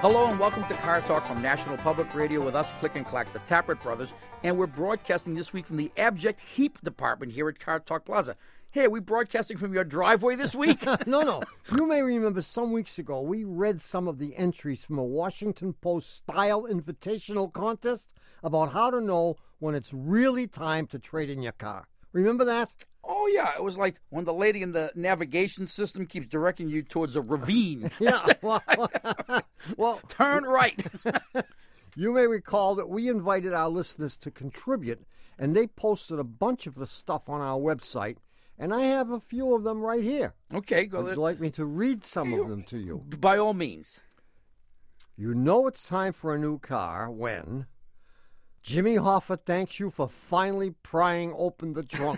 Hello and welcome to Car Talk from National Public Radio with us, Click and Clack, the Tappert Brothers. And we're broadcasting this week from the Abject Heap Department here at Car Talk Plaza. Hey, are we broadcasting from your driveway this week? No. You may remember some weeks ago we read some of the entries from a Washington Post style invitational contest about how to know when it's really time to trade in your car. Remember that? Oh, yeah. It was like when the lady in the navigation system keeps directing you towards a ravine. Yeah. Well, turn right. You may recall that we invited our listeners to contribute, and they posted a bunch of the stuff on our website, and I have a few of them right here. Okay, go Would ahead. you like me to read some of them to you? By all means. You know it's time for a new car when Jimmy Hoffa thanks you for finally prying open the trunk.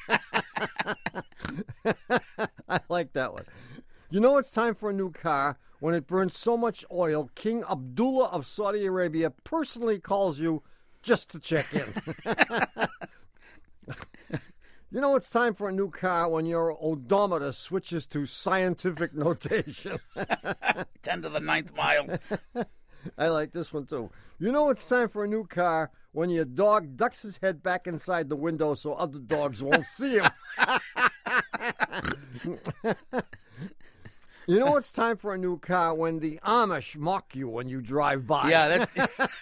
I like that one. You know it's time for a new car when it burns so much oil, King Abdullah of Saudi Arabia personally calls you just to check in. You know it's time for a new car when your odometer switches to scientific notation. 10 to the 9th miles. I like this one, too. You know it's time for a new car when your dog ducks his head back inside the window so other dogs won't see him. You know it's time for a new car when the Amish mock you when you drive by. Yeah, that's...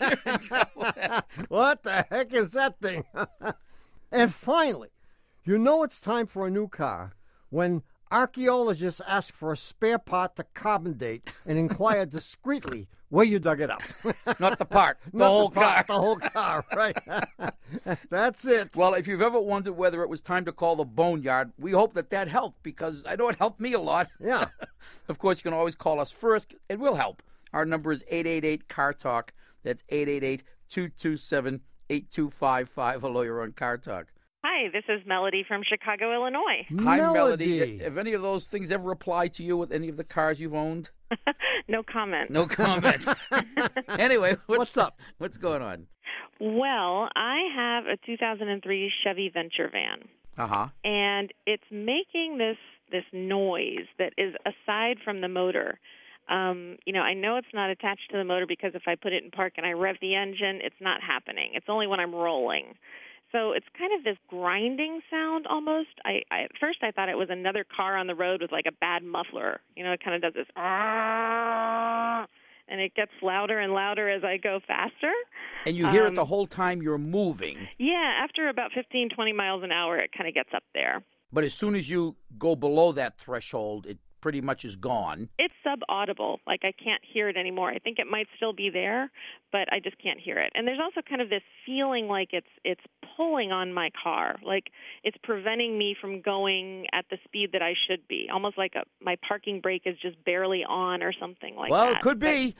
What the heck is that thing? And finally, you know it's time for a new car when archaeologists ask for a spare part to carbon date and inquire discreetly where you dug it up. Not the part, the whole car. The whole car, right. That's it. Well, if you've ever wondered whether it was time to call the boneyard, we hope that helped, because I know it helped me a lot. Yeah. Of course, you can always call us first, and we'll help. Our number is 888-CAR-TALK. That's 888-227-8255. Hello, you're on Car Talk. Hi, this is Melody from Chicago, Illinois. Hi, Melody. Have any of those things ever applied to you with any of the cars you've owned? No comment. No comment. Anyway, what's up? What's going on? Well, I have a 2003 Chevy Venture van. Uh-huh. And it's making this noise that is aside from the motor. I know it's not attached to the motor because if I put it in park and I rev the engine, it's not happening. It's only when I'm rolling. So it's kind of this grinding sound almost. At first I thought it was another car on the road with like a bad muffler. It kind of does this, and it gets louder and louder as I go faster. And you hear it the whole time you're moving. Yeah, after about 15, 20 miles an hour, it kind of gets up there. But as soon as you go below that threshold, it pretty much is gone. It's sub-audible. Like, I can't hear it anymore. I think it might still be there, but I just can't hear it. And there's also kind of this feeling like it's pulling on my car, like it's preventing me from going at the speed that I should be, almost like my parking brake is just barely on or something like that. Well, it could be.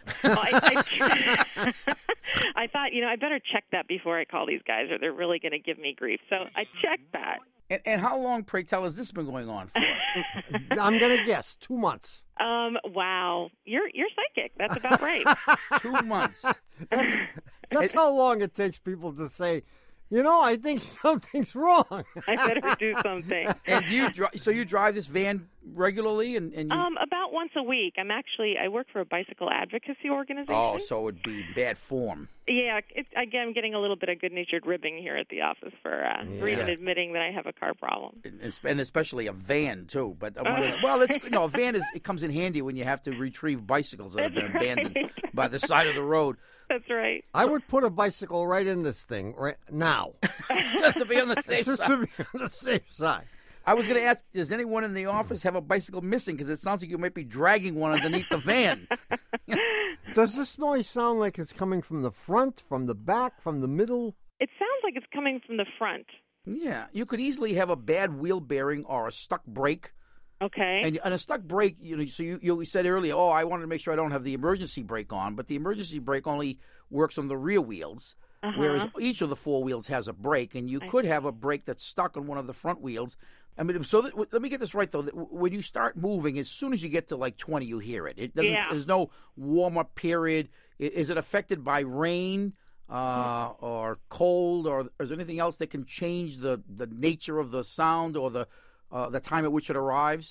I thought, I better check that before I call these guys or they're really going to give me grief. So I checked that. And how long, pray tell, has this been going on for? I'm going to guess 2 months. Wow. You're psychic. That's about right. 2 months. That's how long it takes people to say, I think something's wrong. I better do something. And you drive this van regularly? And you... About once a week. I work for a bicycle advocacy organization. Oh, so it would be bad form. Yeah, I'm getting a little bit of good-natured ribbing here at the office for even admitting that I have a car problem. And especially a van, too. But a van it comes in handy when you have to retrieve bicycles that have been abandoned by the side of the road. That's right. I would put a bicycle right in this thing right now. Just to be on the safe side. Just to be on the safe side. I was going to ask, does anyone in the office have a bicycle missing? Because it sounds like you might be dragging one underneath the van. Does this noise sound like it's coming from the front, from the back, from the middle? It sounds like it's coming from the front. Yeah. You could easily have a bad wheel bearing or a stuck brake. Okay. And a stuck brake, so you said earlier, I wanted to make sure I don't have the emergency brake on, but the emergency brake only works on the rear wheels, whereas each of the four wheels has a brake, and you could have a brake that's stuck on one of the front wheels. I mean, let me get this right, though. When you start moving, as soon as you get to like 20, you hear it. It doesn't. Yeah. There's no warm-up period. Is it affected by rain or cold, or is there anything else that can change the nature of the sound or the time at which it arrives?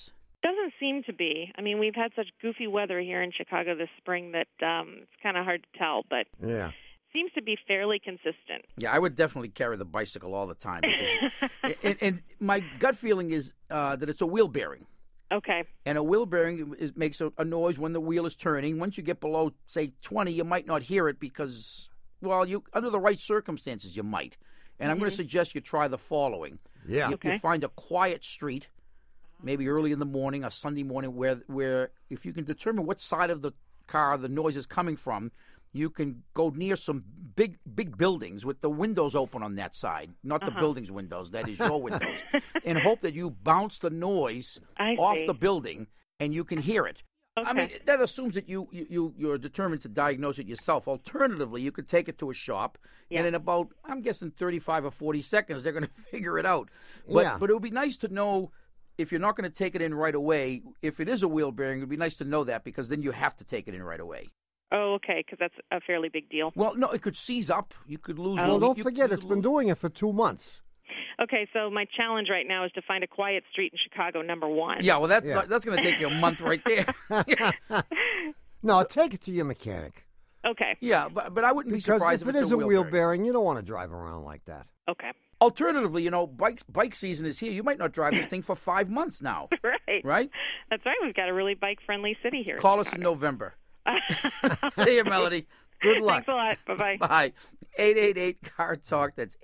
Doesn't seem to be. I mean, we've had such goofy weather here in Chicago this spring that it's kind of hard to tell, but Yeah. seems to be fairly consistent. Yeah, I would definitely carry the bicycle all the time. Because, and my gut feeling is that it's a wheel bearing. Okay. And a wheel bearing makes a noise when the wheel is turning. Once you get below, say, 20, you might not hear it because, well, you under the right circumstances, you might. And I'm going to suggest you try the following. Yeah. You find a quiet street, maybe early in the morning, a Sunday morning, where if you can determine what side of the car the noise is coming from, you can go near some big buildings with the windows open on that side, not the building's windows, that is your windows, and hope that you bounce the noise off the building and you can hear it. Okay. I mean, that assumes that you're determined to diagnose it yourself. Alternatively, you could take it to a shop, and in about, I'm guessing, 35 or 40 seconds, they're going to figure it out. But it would be nice to know, if you're not going to take it in right away, if it is a wheel bearing, it would be nice to know that, because then you have to take it in right away. Oh, okay, because that's a fairly big deal. Well, no, it could seize up. You could lose. Well, don't forget, it's been doing it for 2 months. Okay, so my challenge right now is to find a quiet street in Chicago, number one. Yeah, well, that's going to take you a month right there. No, take it to your mechanic. Okay. Yeah, but I wouldn't be surprised if it it's is a wheel bearing, you don't want to drive around like that. Okay. Alternatively, bike season is here. You might not drive this thing for 5 months now. Right. Right? That's right. We've got a really bike-friendly city here. Call us in November. See you, Melody. Good luck. Thanks a lot. Bye-bye. Bye. 888-CAR-TALK. That's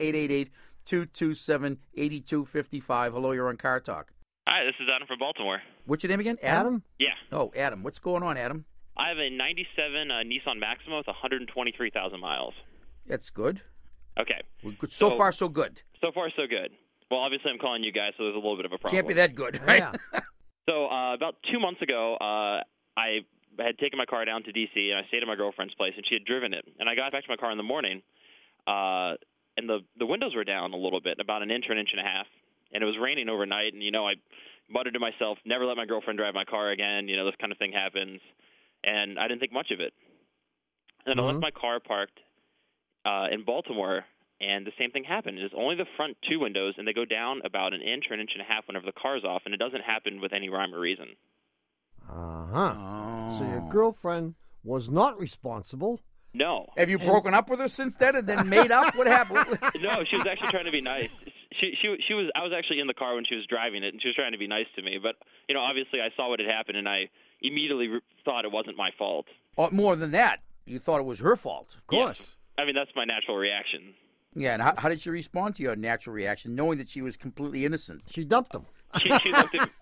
888-227-8255. Hello, you're on Car Talk. Hi, this is Adam from Baltimore. What's your name again? Adam? Yeah. Oh, Adam. What's going on, Adam? I have a 97 Nissan Maxima with 123,000 miles. That's good. Okay. So far, so good. So far, so good. Well, obviously, I'm calling you guys, so there's a little bit of a problem. Can't be that good, right? Yeah. So about 2 months ago, I had taken my car down to D.C., and I stayed at my girlfriend's place, and she had driven it. And I got back to my car in the morning, and the windows were down a little bit, about an inch or an inch and a half. And it was raining overnight, and, I muttered to myself, never let my girlfriend drive my car again. This kind of thing happens. And I didn't think much of it. And I left my car parked in Baltimore, and the same thing happened. It's only the front two windows, and they go down about an inch or an inch and a half whenever the car's off, and it doesn't happen with any rhyme or reason. Uh-huh. Oh. So your girlfriend was not responsible. No. Have you broken up with her since then and then made up? What happened? No, she was actually trying to be nice. She was. I was actually in the car when she was driving it, and she was trying to be nice to me. But obviously, I saw what had happened, and I immediately thought it wasn't my fault. Oh, more than that, you thought it was her fault. Of course. I mean, that's my natural reaction. Yeah, and how did she respond to your natural reaction, knowing that she was completely innocent? She dumped him. She looked at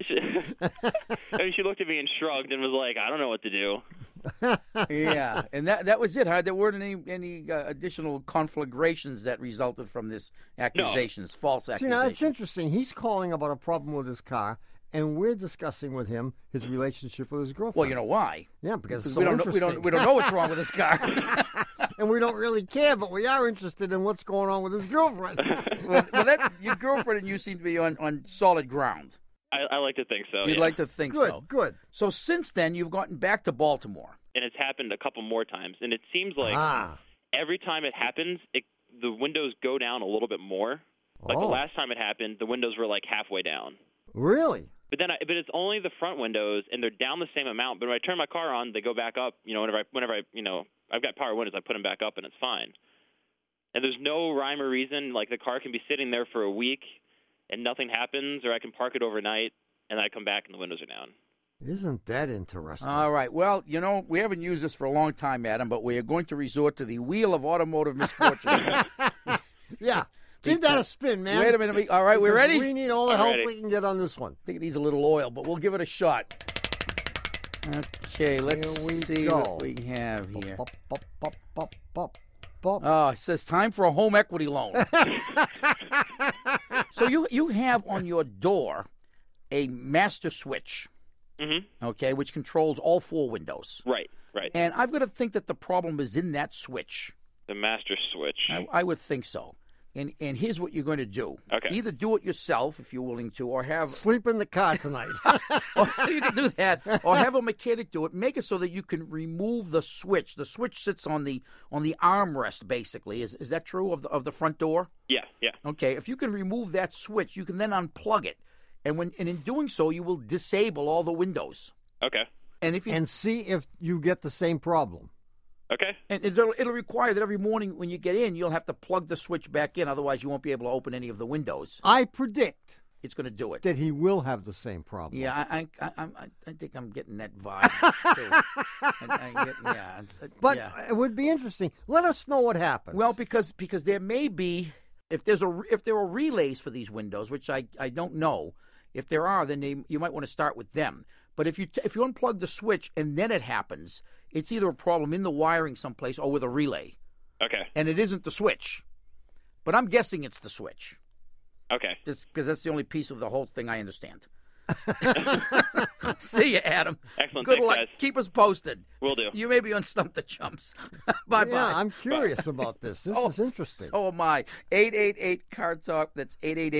she looked at me and shrugged and was like, "I don't know what to do." Yeah, and that was it, huh? There weren't any additional conflagrations that resulted from this accusations, false accusations. See, now, it's interesting. He's calling about a problem with his car, and we're discussing with him his relationship with his girlfriend. Well, you know why? Yeah, because it's we so don't interesting. we don't know what's wrong with his car. And we don't really care, but we are interested in what's going on with his girlfriend. well, your girlfriend and you seem to be on solid ground. I like to think so. You'd like to think so. Good. So since then, you've gotten back to Baltimore. And it's happened a couple more times, and it seems like every time it happens, the windows go down a little bit more. Like the last time it happened, the windows were like halfway down. Really? But but it's only the front windows, and they're down the same amount. But when I turn my car on, they go back up. Whenever I I've got power windows, I put them back up, and it's fine. And there's no rhyme or reason. Like the car can be sitting there for a week, and nothing happens, or I can park it overnight, and I come back, and the windows are down. Isn't that interesting? All right. Well, we haven't used this for a long time, Adam, but we are going to resort to the wheel of automotive misfortune. Yeah. Give that a spin, man. Wait a minute. All right, we're ready? We need all the help we can get on this one. I think it needs a little oil, but we'll give it a shot. Okay, let's see what we have here. Oh, it says time for a home equity loan. So you have on your door a master switch, okay, which controls all four windows. Right. And I've got to think that the problem is in that switch. The master switch. I would think so. And here's what you're going to do. Okay. Either do it yourself if you're willing to, or have sleep in the car tonight. Or you can do that, or have a mechanic do it. Make it so that you can remove the switch. The switch sits on the armrest, basically. Is that true of the front door? Yeah. Okay. If you can remove that switch, you can then unplug it, And in doing so, you will disable all the windows. Okay. And if you and see if you get the same problem. Okay. and it'll require that every morning when you get in, you'll have to plug the switch back in. Otherwise, you won't be able to open any of the windows. I predict It's going to do it. that he will have the same problem. Yeah, I think I'm getting that vibe too. But yeah. it would be interesting. Let us know what happens. Well, because there may be if there are relays for these windows, which I don't know. If there are, then you might want to start with them. But if you unplug the switch and then it happens, it's either a problem in the wiring someplace or with a relay, Okay. and it isn't the switch. But I'm guessing it's the switch. Okay. Because that's the only piece of the whole thing I understand. See you, Adam. Excellent. Good Thanks, luck. guys. Keep us posted. Will do. You may be on Stump the Chumps. Bye-bye. yeah, I'm curious about this. This is interesting. So am I. 888 Car Talk. That's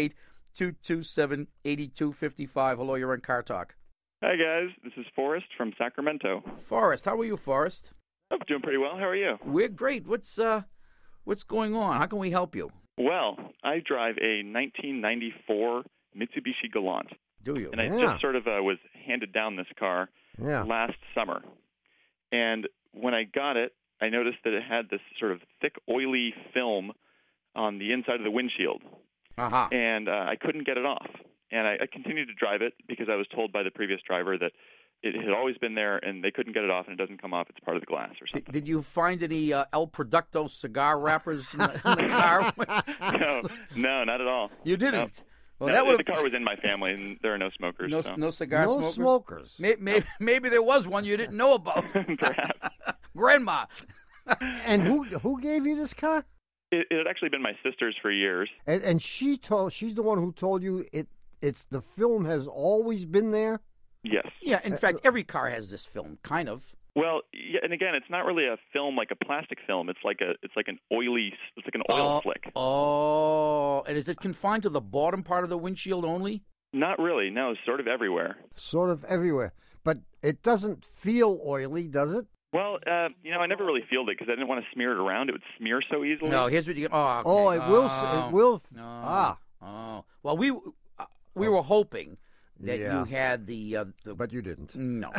888-227-8255. Hello, you're on Car Talk. Hi, guys. This is Forrest from Sacramento. Forrest, how are you, Forrest? I'm doing pretty well. How are you? We're great. What's going on? How can we help you? Well, I drive a 1994 Mitsubishi Galant, Do you? and I Yeah. just sort of was handed down this car Yeah. last summer. And when I got it, I noticed that it had this sort of thick, oily film on the inside of the windshield, Uh-huh. and I couldn't get it off. And I continued to drive it because I was told by the previous driver that it had always been there, and they couldn't get it off, and it doesn't come off. It's part of the glass or something. Did you find any El Producto cigar wrappers in the car? No, not at all. You didn't? Well, No, that would the car was in my family, and there are no smokers. no, so. no cigar No smokers? smokers. Maybe there was one you didn't know about. Perhaps. Grandma. And who gave you this car? It had actually been my sister's for years. And she's the one who told you it's the film has always been there. Yes. Yeah, in fact, every car has this film, kind of. Well, yeah, and again, it's not really a film like a plastic film. It's like an oil slick. Oh, and is it confined to the bottom part of the windshield only? Not really. No, sort of everywhere. Sort of everywhere. But it doesn't feel oily, does it? Well, I never really feel it because I didn't want to smear it around. It would smear so easily. No, here's what you. Oh, okay. Oh, it will. It will. No. Ah. Oh, well, we were hoping that Yeah. you had the But you didn't. no.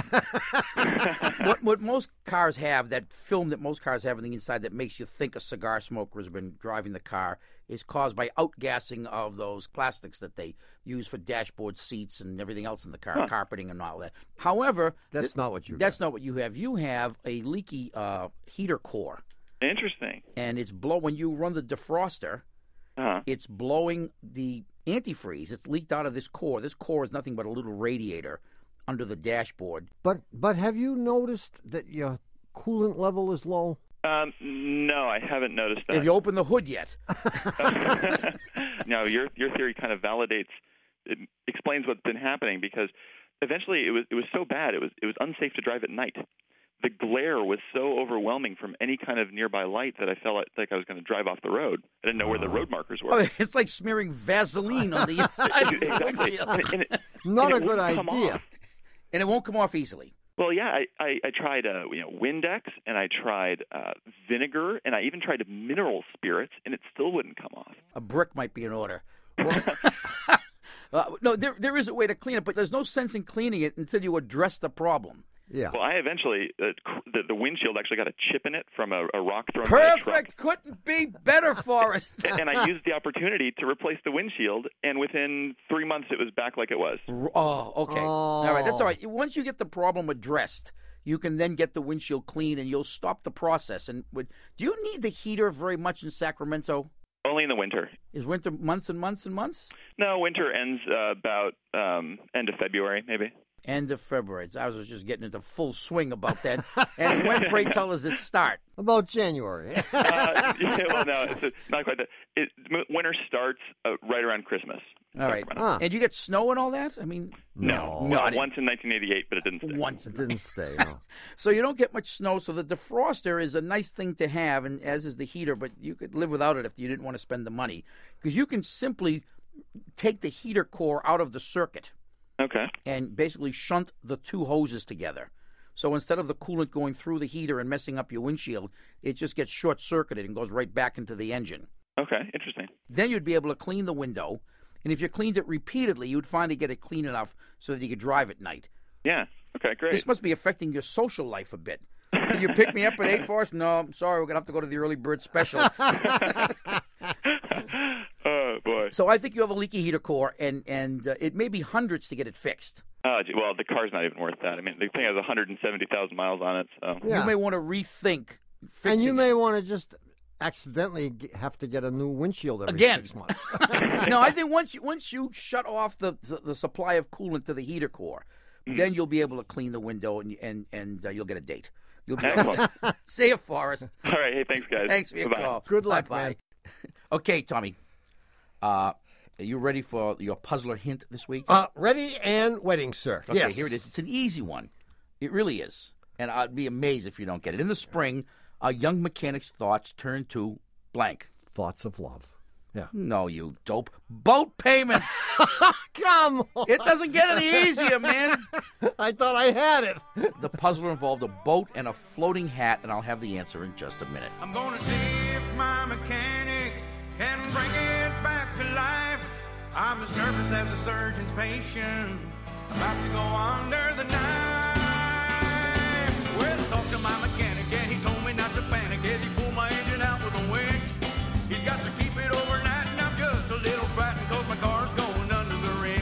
what most cars have, that film that most cars have on the inside that makes you think a cigar smoker has been driving the car, is caused by outgassing of those plastics that they use for dashboard seats and everything else in the car, carpeting and all that. However, That's not what you. that's not what you have. You have a leaky heater core, Interesting. and it's when you run the defroster, Uh-huh. it's blowing the antifreeze. It's leaked out of this core. This core is nothing but a little radiator under the dashboard. But have you noticed that your coolant level is low? No, I haven't noticed Have that. you opened the hood yet? No, your theory kind of validates, it explains what's been happening because eventually it was so bad it was unsafe to drive at night. The glare was so overwhelming from any kind of nearby light that I felt like I was going to drive off the road. I didn't know where the road markers were. Oh, it's like smearing Vaseline on the inside of the Exactly. windshield. Not and a it good wouldn't come idea. off. And it won't come off easily. Well, yeah, I tried Windex, and I tried vinegar, and I even tried mineral spirits, and it still wouldn't come off. A brick might be in order. No, there is a way to clean it, but there's no sense in cleaning it until you address the problem. Yeah. Well, I eventually the windshield actually got a chip in it from a rock thrown by a truck. Perfect. Couldn't be better, Forrest. And I used the opportunity to replace the windshield, and within 3 months it was back like it was. Oh, okay. All right, that's all right. Once you get the problem addressed, you can then get the windshield clean, and you'll stop the process. And do you need the heater very much in Sacramento? Only in the winter. Is winter months and months and months? No, winter ends about end of February, maybe. End of February. I was just getting into full swing about that. And when, pray tell, does it start? About January. Well, no, it's not quite that. Winter starts right around Christmas. All right. Huh. And you get snow and all that? I mean, No, not once in 1988, but it didn't stick. once. It didn't stay. No. So you don't get much snow. So the defroster is a nice thing to have, and as is the heater, but you could live without it if you didn't want to spend the money. Because you can simply take the heater core out of the circuit Okay. and basically shunt the two hoses together. So instead of the coolant going through the heater and messing up your windshield, it just gets short-circuited and goes right back into the engine. Okay, interesting. Then you'd be able to clean the window. And if you cleaned it repeatedly, you'd finally get it clean enough so that you could drive at night. Yeah. Okay, great. This must be affecting your social life a bit. Can you pick me up at 8 for us? No, I'm sorry. We're going to have to go to the early bird special. Oh, boy. So I think you have a leaky heater core, and it may be hundreds to get it fixed. Well, the car's not even worth that. I mean, the thing has 170,000 miles on it. So. Yeah. You may want to rethink fixing And you it. may want to just accidentally have to get a new windshield every Again. 6 months. No, I think once you shut off the supply of coolant to the heater core, then you'll be able to clean the window and you'll get a date. You'll be Excellent. See you, Forrest. All right. Hey, thanks, guys. Thanks for your Bye-bye. call. Good luck, Bye-bye. man. Okay, Tommy. Are you ready for your puzzler hint this week? Ready and waiting, sir. Okay, Yes. here it is. It's an easy one. It really is. And I'd be amazed if you don't get it. In the spring, a young mechanic's thoughts turn to blank. Thoughts of love. Yeah. No, you dope. Boat payments. Come on. It doesn't get any easier, man. I thought I had it. The puzzler involved a boat and a floating hat, and I'll have the answer in just a minute. I'm gonna see if my mechanic can bring it back to life. I'm as nervous as a surgeon's patient, about to go under the knife. Well, talk to my mechanic, and he told me not to panic as he pulled my engine out with a winch. He's got to keep it overnight, and I'm just a little frightened cause my car's going under the wrench.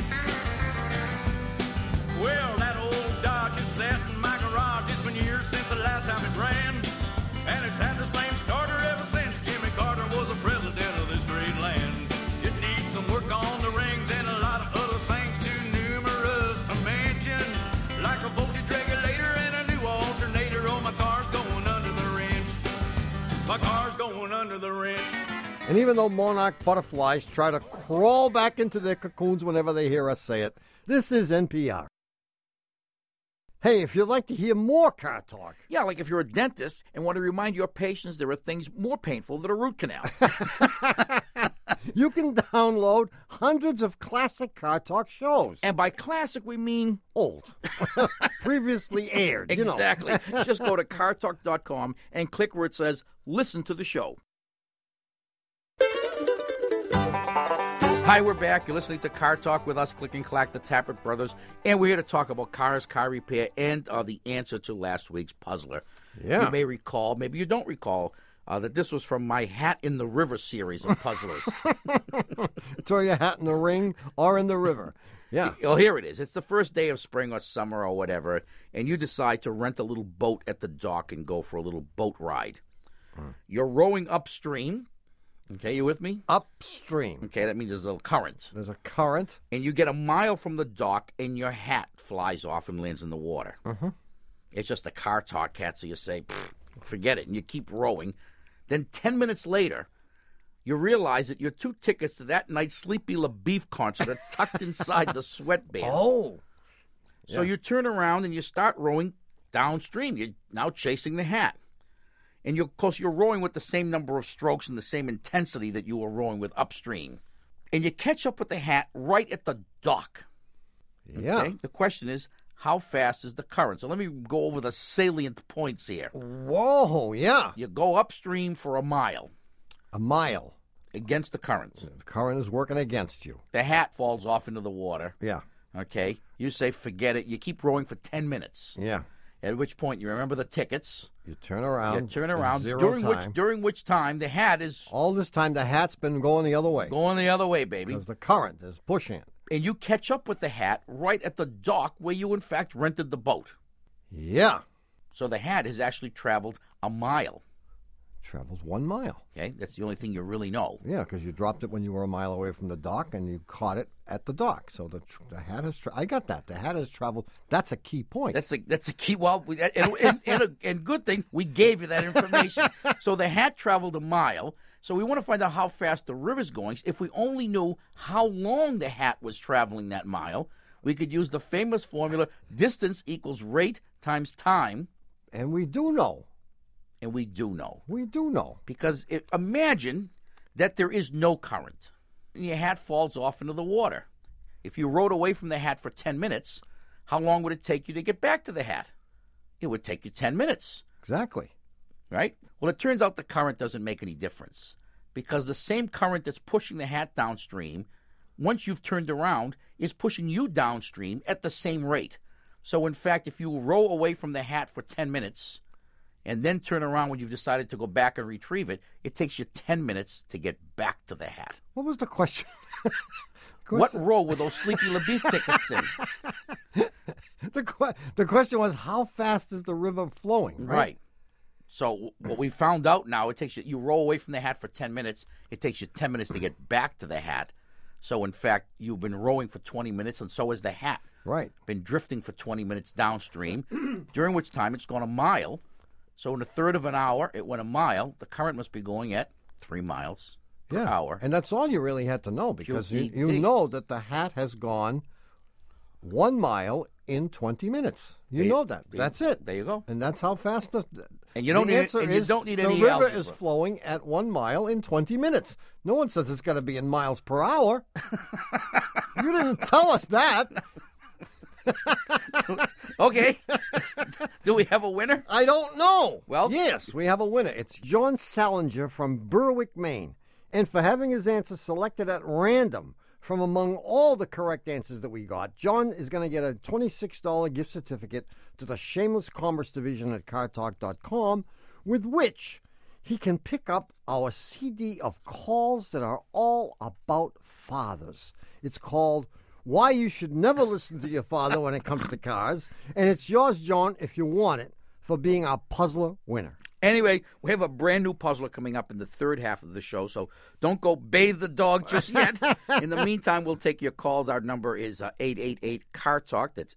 Well, that old Dodge is sat in my garage. It's been years since the last time it ran, and it's had the same starter ever since Jimmy Carter was the president of this great land. It needs some work on the rings and a lot of other things too numerous to mention, like a voltage regulator and a new alternator. Oh, my car's going under the wrench. My car's going under the wrench. And even though monarch butterflies try to crawl back into their cocoons whenever they hear us say it, this is NPR. Hey, if you'd like to hear more car talk, Yeah, like if you're a dentist and want to remind your patients there are things more painful than a root canal. you can download hundreds of classic car talk shows. And by classic, we mean Old. Previously aired. You know. exactly. Just go to cartalk.com and click where it says listen to the show. Hi, we're back. You're listening to Car Talk with us, Click and Clack, the Tappert Brothers, and we're here to talk about cars, car repair, and the answer to last week's puzzler. Yeah. You may recall, maybe you don't recall, that this was from my Hat in the River series of puzzlers. Throw your hat in the ring or in the river. Yeah. Well, here it is. It's the first day of spring or summer or whatever, and you decide to rent a little boat at the dock and go for a little boat ride. You're rowing upstream. Okay, you with me? Upstream. Okay, that means there's a current. There's a current. And you get a mile from the dock, and your hat flies off and lands in the water. It's just a car talk hat, so you say, forget it, and you keep rowing. Then 10 minutes later, you realize that your 2 tickets to that night's Sleepy LaBeef concert are tucked inside the sweatband. Oh. So you turn around and you start rowing downstream. You're now chasing the hat. And of course, you're rowing with the same number of strokes and the same intensity that you were rowing with upstream. And you catch up with the hat right at the dock. Yeah. Okay? The question is, how fast is the current? So let me go over the salient points here. Whoa, yeah. You go upstream for a mile A mile. against the current. The current is working against you. The hat falls off into the water. Yeah. Okay? You say, forget it. You keep rowing for 10 minutes. Yeah. At which point you remember the tickets. You turn around. You turn in around, zero during time. which time the hat is All this time, the hat's been going the other way. going the other way, baby. Because the current is pushing it. And you catch up with the hat right at the dock where you, in fact, rented the boat. Yeah. So the hat has actually traveled a mile. Travels 1 mile. Okay? That's the only thing you really know. Yeah, because you dropped it when you were a mile away from the dock, and you caught it at the dock. So the hat has. I got that. The hat has traveled. That's a key point. That's a key. Well, and good thing we gave you that information. So the hat traveled a mile. So we want to find out how fast the river's going. If we only knew how long the hat was traveling that mile, we could use the famous formula: distance equals rate times time. And we do know. And we do know. We do know. Because imagine that there is no current and your hat falls off into the water. If you rode away from the hat for 10 minutes, how long would it take you to get back to the hat? It would take you 10 minutes, Exactly. right? Well, it turns out the current doesn't make any difference because the same current that's pushing the hat downstream once you've turned around, is pushing you downstream at the same rate. So, in fact, if you row away from the hat for 10 minutes and then turn around when you've decided to go back and retrieve it, it takes you 10 minutes to get back to the hat. What was the question? What row were those Sleepy LaBeef tickets in? The question was, how fast is the river flowing? Right. So what we found out now, it takes you row away from the hat for 10 minutes. It takes you 10 minutes to get back to the hat. So, in fact, you've been rowing for 20 minutes, and so has the hat. Right. Been drifting for 20 minutes downstream, during which time it's gone a mile. So in a third of an hour, it went a mile. The current must be going at 3 miles per hour. And that's all you really had to know, because you QED. know that the hat has gone 1 mile in 20 minutes. You know that. That's it. There you go. And that's how fast And you don't the need answer and you is don't need the any river algebra. is flowing at 1 mile in 20 minutes. No one says it's going to be in miles per hour. You didn't tell us that. Okay. Do we have a winner? I don't know. Well- yes, we have a winner. It's John Salinger from Berwick, Maine. And for having his answer selected at random from among all the correct answers that we got, John is going to get a $26 gift certificate to the Shameless Commerce Division at CarTalk.com, with which he can pick up our CD of calls that are all about fathers. It's called Why You Should Never Listen to Your Father When It Comes to Cars. And it's yours, John, if you want it, for being our puzzler winner. Anyway, we have a brand new puzzler coming up in the third half of the show, so don't go bathe the dog just yet. In the meantime, we'll take your calls. Our number is 888-CAR-TALK. That's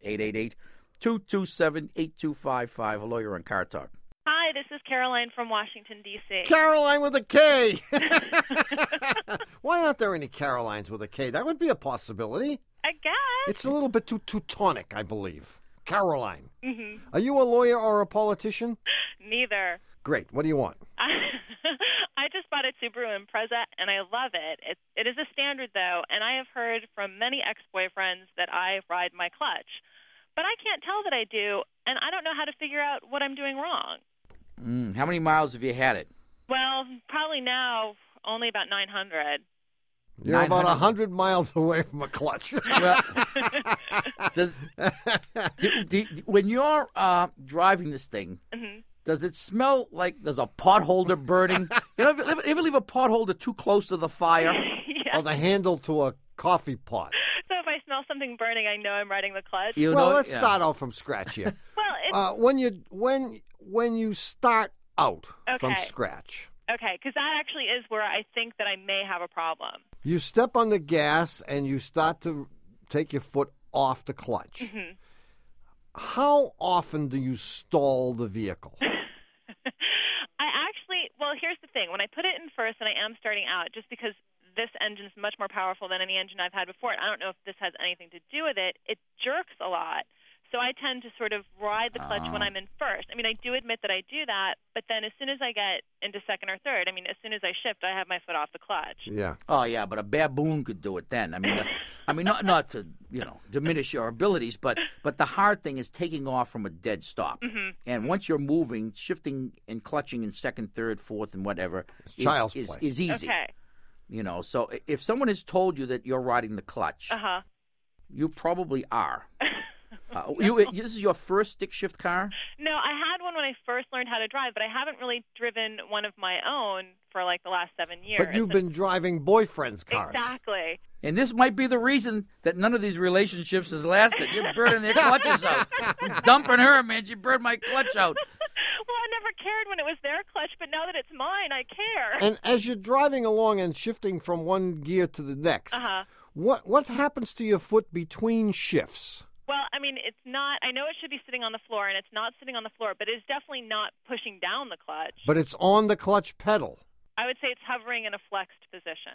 888-227-8255. Hello, you're on Car Talk. Hi, this is Caroline from Washington, D.C. Caroline with a K. Why aren't there any Carolines with a K? That would be a possibility. I guess. It's a little bit too Teutonic, I believe. Caroline. Mm-hmm. Are you a lawyer or a politician? Neither. Great. What do you want? I just bought a Subaru Impreza, and I love it. It is a standard, though, and I have heard from many ex-boyfriends that I ride my clutch. But I can't tell that I do, and I don't know how to figure out what I'm doing wrong. How many miles have you had it? Well, probably now only about 900. You're about 900. 100 miles away from a clutch. Well, when you're driving this thing, Mm-hmm. does it smell like there's a pot holder burning? You know, ever leave a pot holder too close to the fire? Yeah. Or the handle to a coffee pot. So if I smell something burning, I know I'm riding the clutch. You Well, know, let's yeah. start out from scratch here. Well, it's When you start out from Okay. scratch, okay, because that actually is where I think that I may have a problem. you step on the gas and you start to take your foot off the clutch. Mm-hmm. How often do you stall the vehicle? Well, here's the thing. When I put it in first and I am starting out, just because this engine is much more powerful than any engine I've had before, and I don't know if this has anything to do with it, it jerks a lot. So I tend to sort of ride the clutch when I'm in first. I mean, I do admit that I do that, but then as soon as I get into second or third, I mean, as soon as I shift, I have my foot off the clutch. Yeah. Oh yeah, but a baboon could do it then. I mean, not to diminish your abilities, but the hard thing is taking off from a dead stop. Mm-hmm. And once you're moving, shifting and clutching in second, third, fourth, and whatever child's is play. easy. Okay. You know, so if someone has told you that you're riding the clutch, Uh-huh. you probably are. This is your first stick shift car? No, I had one when I first learned how to drive, but I haven't really driven one of my own for like the last 7 years. But you've been driving boyfriends' cars. Exactly. And this might be the reason that none of these relationships has lasted. You're burning their clutches out. I'm dumping her, man. She burned my clutch out. Well, I never cared when it was their clutch, but now that it's mine, I care. And as you're driving along and shifting from one gear to the next, Uh-huh. what happens to your foot between shifts? Well, I mean, it's not. I know it should be sitting on the floor, and it's not sitting on the floor, but it's definitely not pushing down the clutch. But it's on the clutch pedal. I would say it's hovering in a flexed position.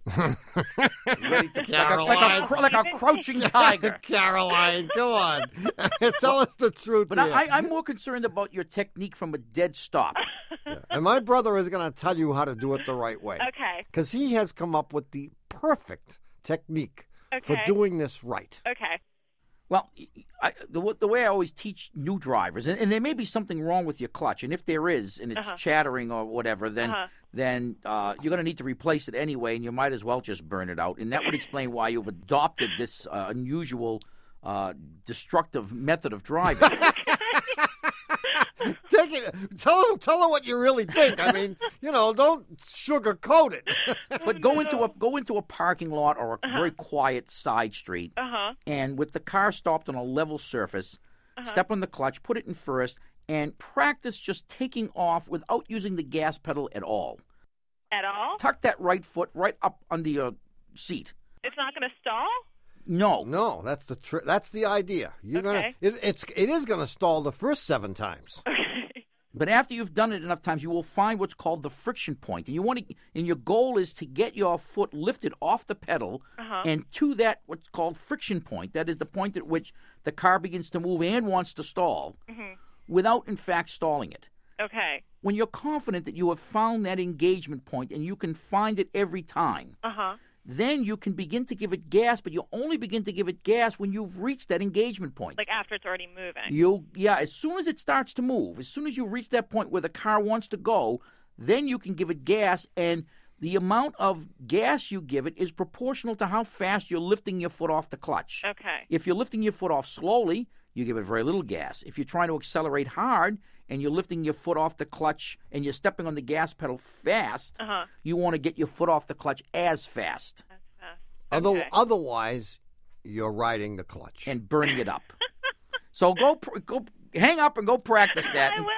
Like a crouching tiger. Caroline, go on. Tell us the truth. But here. I'm more concerned about your technique from a dead stop. And my brother is going to tell you how to do it the right way. Okay. Because he has come up with the perfect technique for Okay. doing this right. Okay. Well, the way I always teach new drivers, and there may be something wrong with your clutch, and if there is, and it's chattering or whatever, then you're going to need to replace it anyway, and you might as well just burn it out. And that would explain why you've adopted this unusual, destructive method of driving. Take it. Tell her what you really think. I mean, don't sugarcoat it. But go into a parking lot or a very quiet side street, and with the car stopped on a level surface, step on the clutch, put it in first, and practice just taking off without using the gas pedal at all. At all? Tuck that right foot right up under your seat. It's not going to stall? No, that's that's the idea. It is gonna stall the first 7 times. Okay. But after you've done it enough times, you will find what's called the friction point, and your goal is to get your foot lifted off the pedal and to that what's called friction point. That is the point at which the car begins to move and wants to stall, without in fact stalling it. Okay. When you're confident that you have found that engagement point and you can find it every time. Then you can begin to give it gas, but you'll only begin to give it gas when you've reached that engagement point. Like after it's already moving. As soon as it starts to move, as soon as you reach that point where the car wants to go, then you can give it gas, and the amount of gas you give it is proportional to how fast you're lifting your foot off the clutch. Okay. If you're lifting your foot off slowly, you give it very little gas. If you're trying to accelerate hard and you're lifting your foot off the clutch and you're stepping on the gas pedal fast, you want to get your foot off the clutch as fast. Okay. Otherwise, you're riding the clutch. And burning it up. So go hang up and go practice that. I will.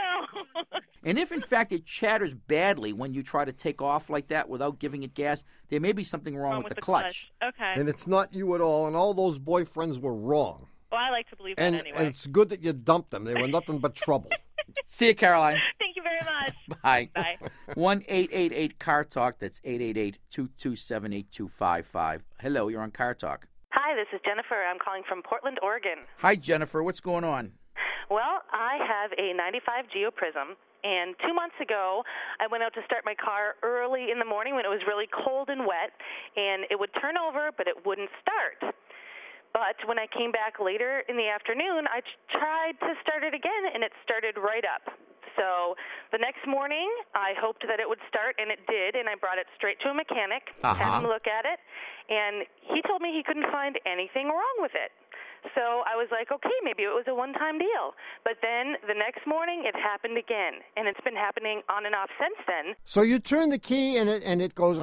And if, in fact, it chatters badly when you try to take off like that without giving it gas, there may be something wrong with the clutch. Okay. And it's not you at all, and all those boyfriends were wrong. Well, I like to believe that anyway. And it's good that you dumped them. They were nothing but trouble. See you, Caroline. Thank you very much. Bye. Bye. 1-888-CAR-TALK. That's 888-227-8255. Hello, you're on Car Talk. Hi, this is Jennifer. I'm calling from Portland, Oregon. Hi, Jennifer. What's going on? Well, I have a 95 Geo Prism, and 2 months ago, I went out to start my car early in the morning when it was really cold and wet, and it would turn over, but it wouldn't start. But when I came back later in the afternoon, I tried to start it again, and it started right up. So the next morning, I hoped that it would start, and it did, and I brought it straight to a mechanic, had him look at it, and he told me he couldn't find anything wrong with it. So I was like, okay, maybe it was a one-time deal. But then the next morning, it happened again, and it's been happening on and off since then. So you turn the key, and it goes,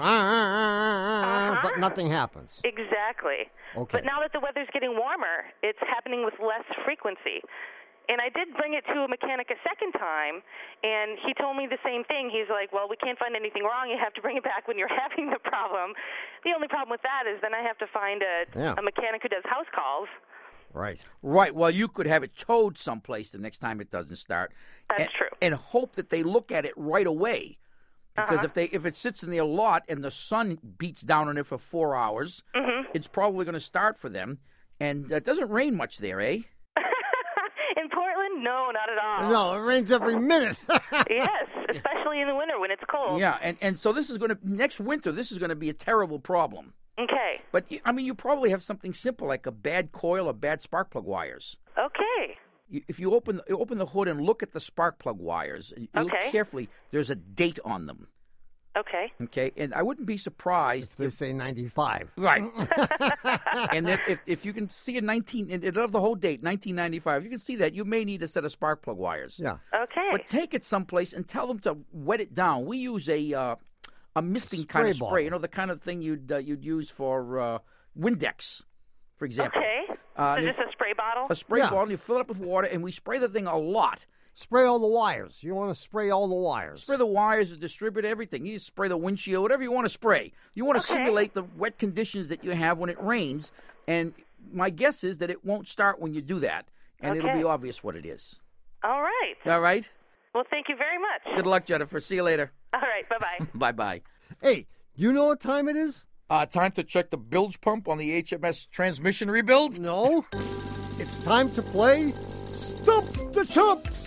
but nothing happens. Exactly. Okay. But now that the weather's getting warmer, it's happening with less frequency. And I did bring it to a mechanic a second time, and he told me the same thing. He's like, well, we can't find anything wrong. You have to bring it back when you're having the problem. The only problem with that is then I have to find a mechanic who does house calls. Right. Well, you could have it towed someplace the next time it doesn't start. That's true. And hope that they look at it right away. Because if it sits in their lot and the sun beats down on it for 4 hours, it's probably going to start for them. And it doesn't rain much there, eh? In Portland, no, not at all. No, it rains every minute. Yes, especially in the winter when it's cold. Yeah, and so next winter, this is going to be a terrible problem. Okay. But, I mean, you probably have something simple like a bad coil or bad spark plug wires. Okay. If you open the hood and look at the spark plug wires, you look carefully, there's a date on them. Okay. Okay, and I wouldn't be surprised They say 95. Right. And then if you can see of the whole date, 1995, you can see that, you may need a set of spark plug wires. Yeah. Okay. But take it someplace and tell them to wet it down. We use a misting kind of Spray spray, bottle. the kind of thing you'd use for Windex, for example. Okay. So just a spray bottle? A spray bottle, you fill it up with water, and we spray the thing a lot. Spray all the wires. You want to spray all the wires. Spray the wires, the distributor, everything. You spray the windshield, whatever you want to spray. You want to simulate the wet conditions that you have when it rains, and my guess is that it won't start when you do that, and it'll be obvious what it is. All right. All right? Well, thank you very much. Good luck, Jennifer. See you later. All right. Bye-bye. Bye-bye. Hey, you know what time it is? Time to check the bilge pump on the HMS transmission rebuild? No. It's time to play Stump the Chumps.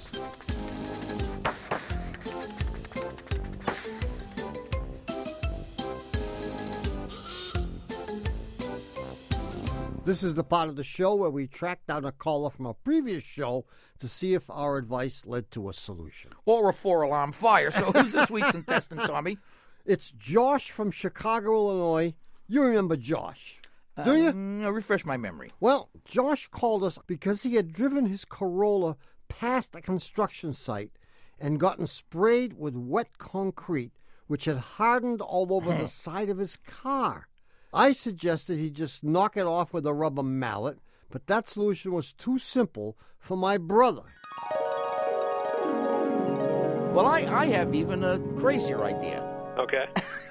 This is the part of the show where we track down a caller from a previous show to see if our advice led to a solution. Or a 4-alarm fire. So who's this week's contestant, Tommy? It's Josh from Chicago, Illinois. You remember Josh, do you? Refresh my memory. Well, Josh called us because he had driven his Corolla past a construction site and gotten sprayed with wet concrete, which had hardened all over the side of his car. I suggested he just knock it off with a rubber mallet, but that solution was too simple for my brother. Well, I have even a crazier idea. Okay.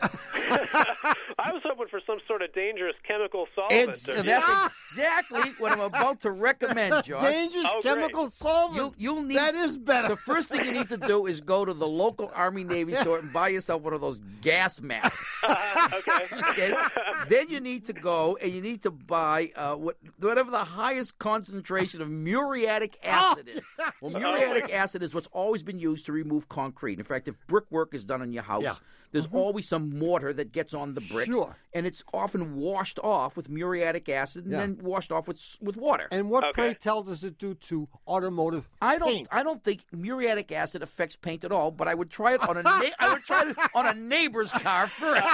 I was hoping for some sort of dangerous chemical solvent. That's exactly what I'm about to recommend, Josh. Dangerous chemical solvent. You'll need, that is better. The first thing you need to do is go to the local Army Navy store and buy yourself one of those gas masks. Okay. Then you need to go and you need to buy whatever the highest concentration of muriatic acid is. Well, muriatic acid is what's always been used to remove concrete. In fact, if brickwork is done in your house, there's always some mortar that gets on the bricks, and it's often washed off with muriatic acid and then washed off with water. And what, pray tell, does it do to automotive paint? I don't think muriatic acid affects paint at all, but I would try it on a neighbor's car first.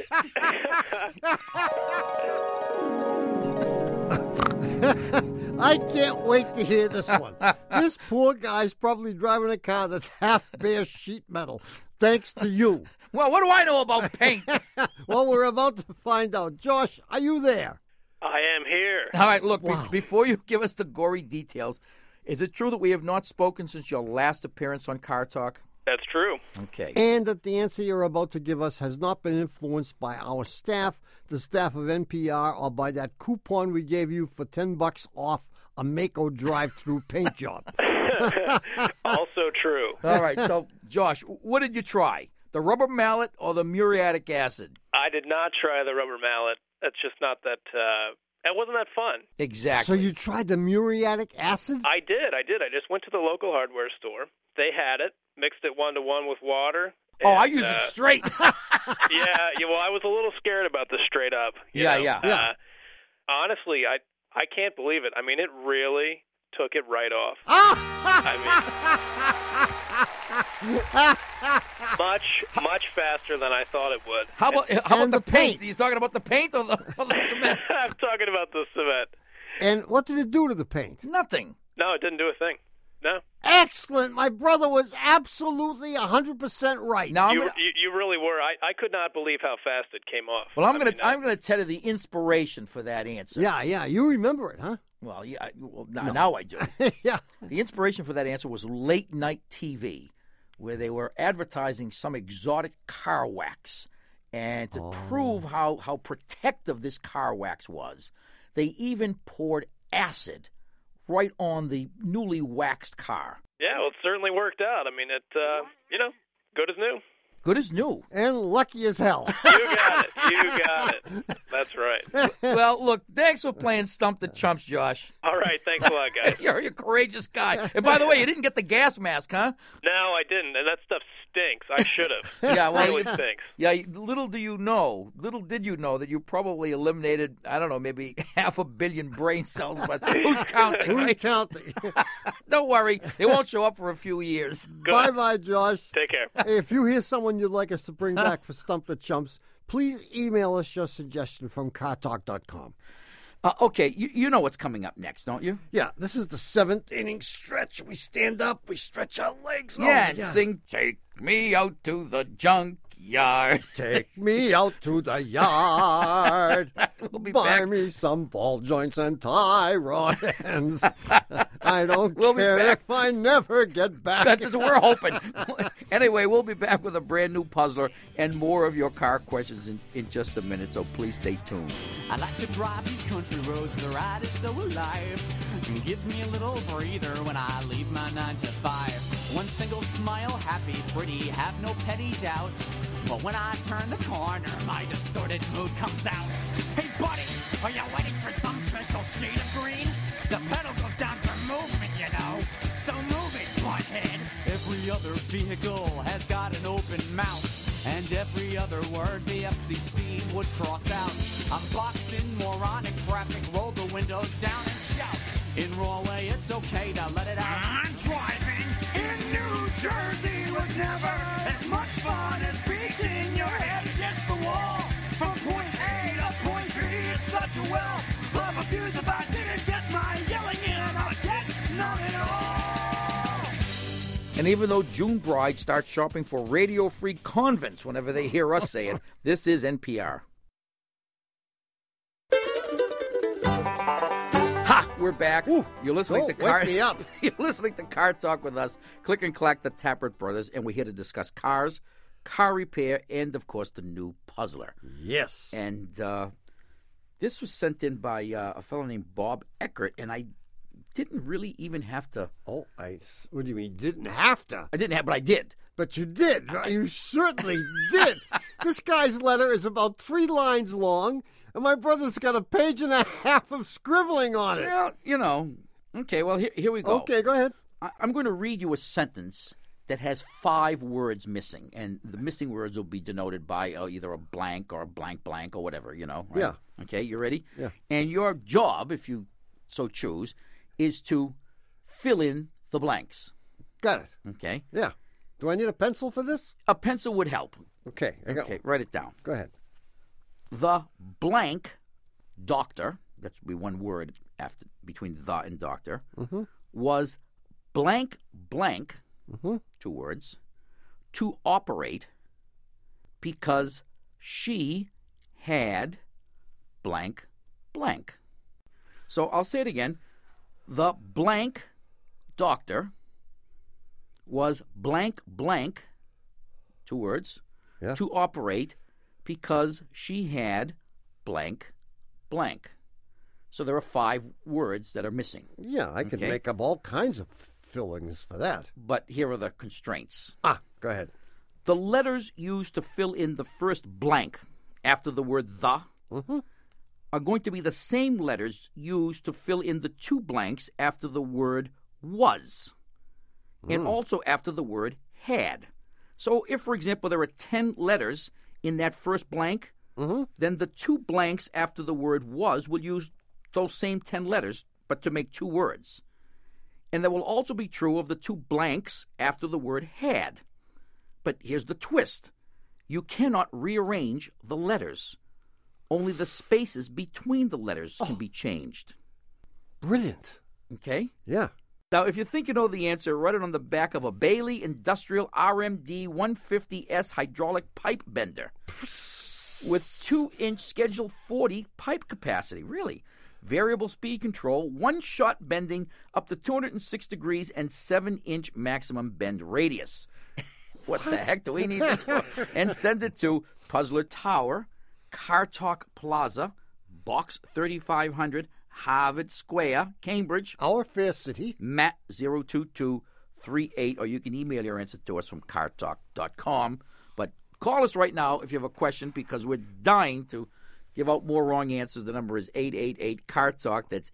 I can't wait to hear this one. This poor guy's probably driving a car that's half bare sheet metal, thanks to you. Well, what do I know about paint? Well, we're about to find out. Josh, are you there? I am here. All right, look, before you give us the gory details, is it true that we have not spoken since your last appearance on Car Talk? That's true. Okay. And that the answer you're about to give us has not been influenced by our staff, the staff of NPR, or by that coupon we gave you for $10 off a Mako drive-through paint job. Also true. All right, so, Josh, what did you try? The rubber mallet or the muriatic acid? I did not try the rubber mallet. That's just not that. It wasn't that fun. Exactly. So you tried the muriatic acid? I did. I just went to the local hardware store. They had it, mixed it 1-to-1 with water. Oh, I use it straight. Yeah. Well, I was a little scared about the straight up. You know? Honestly, I can't believe it. I mean, it really took it right off. Much faster than I thought it would. How about the paint? Are you talking about the paint or the cement? I'm talking about the cement. And what did it do to the paint? Nothing. No, it didn't do a thing. No. Excellent. My brother was absolutely 100% right. Now you really were. I could not believe how fast it came off. Well, I'm going to tell you the inspiration for that answer. Yeah. You remember it, huh? Well, yeah. Now I do. Yeah. The inspiration for that answer was late night TV, where they were advertising some exotic car wax, and to prove how protective this car wax was, they even poured acid right on the newly waxed car. Yeah, well, it certainly worked out. I mean, it, good as new. Good as new. And lucky as hell. You got it. That's right. Well, look, thanks for playing Stump the Chumps, Josh. All right, thanks a lot, guys. You're a courageous guy. And by the way, you didn't get the gas mask, huh? No, I didn't, and that stuff stinks. I should have. Yeah, well, it really stinks. Yeah, little did you know that you probably eliminated, I don't know, maybe 500 million brain cells, but who's counting? Who's right? counting? Don't worry, it won't show up for a few years. Bye-bye, Josh. Take care. If you hear someone you'd like us to bring back for Stump the Chumps, please email us your suggestion from cartalk.com. Okay, you know what's coming up next, don't you? Yeah, this is the 7th inning stretch. We stand up, we stretch our legs. And sing, "Take me out to the junkyard." Take me out to the yard. We'll be Buy back. me some ball joints and tie rod ends. I don't We'll be care back. if I never get back. That's what we're hoping. Anyway, we'll be back with a brand new puzzler and more of your car questions in just a minute, so please stay tuned. I like to drive these country roads, the ride is so alive. It gives me a little breather when I leave my 9 to 5. One single smile, happy, pretty, have no petty doubts. But when I turn the corner, my distorted mood comes out. Hey buddy, are you waiting for some special shade of green? The pedal goes down for movement, you know. So move it, butthead. Every other vehicle has got an open mouth. And every other word the FCC would cross out. I'm boxed in moronic traffic, rolled the windows down and shout. In Norway, it's okay to let it out. I'm driving in New Jersey was never as much fun as beating your head against the wall. From point A to point B, it's such a well of abuse. If I didn't get my yelling in, I'd get none at all. And even though June brides start shopping for radio-free convents whenever they hear us say it, this is NPR. Ha! We're back. Ooh, You're listening to wake me up. You're listening to Car Talk with us, Click and Clack, the Tappert Brothers, and we're here to discuss cars, car repair, and of course the new Puzzler. Yes. And this was sent in by a fellow named Bob Eckert, and I didn't really even have to. Oh, what do you mean? Didn't have to? I didn't have, but I did. But you did. You certainly did. This guy's letter is about 3 lines long, and my brother's got a page and a half of scribbling on it. Well, you know. Okay, well, here we go. Okay, go ahead. I'm going to read you a sentence that has 5 words missing, and the missing words will be denoted by either a blank or a blank blank or whatever, you know. Right? Yeah. Okay, you ready? Yeah. And your job, if you so choose, is to fill in the blanks. Got it. Okay? Yeah. Do I need a pencil for this? A pencil would help. Okay, I got Okay, one. write it down. Go ahead. The blank doctor, that's be one word after between the and doctor, was blank blank, 2 words, to operate because she had blank blank. So I'll say it again. The blank doctor was blank blank, 2 words, Yeah. to operate because she had blank blank. So there are 5 words that are missing. Yeah, I could Okay. make up all kinds of fillings for that. But here are the constraints. Go ahead. The letters used to fill in the first blank after the word the are going to be the same letters used to fill in the 2 blanks after the word was and also after the word had. So if, for example, there are 10 letters in that first blank, then the 2 blanks after the word was will use those same 10 letters, but to make 2 words. And that will also be true of the 2 blanks after the word had. But here's the twist. You cannot rearrange the letters. Only the spaces between the letters can be changed. Brilliant. Okay? Yeah. Now, if you think you know the answer, write it on the back of a Bailey Industrial RMD 150S hydraulic pipe bender with 2-inch Schedule 40 pipe capacity. Really. Variable speed control, 1-shot bending up to 206 degrees, and 7-inch maximum bend radius. What the heck do we need this for? And send it to Puzzler Tower, Car Talk Plaza, Box 3500, Harvard Square, Cambridge. Our fair city. Matt 02238, or you can email your answer to us from cartalk.com. But call us right now if you have a question, because we're dying to give out more wrong answers. The number is 888-CAR-TALK. That's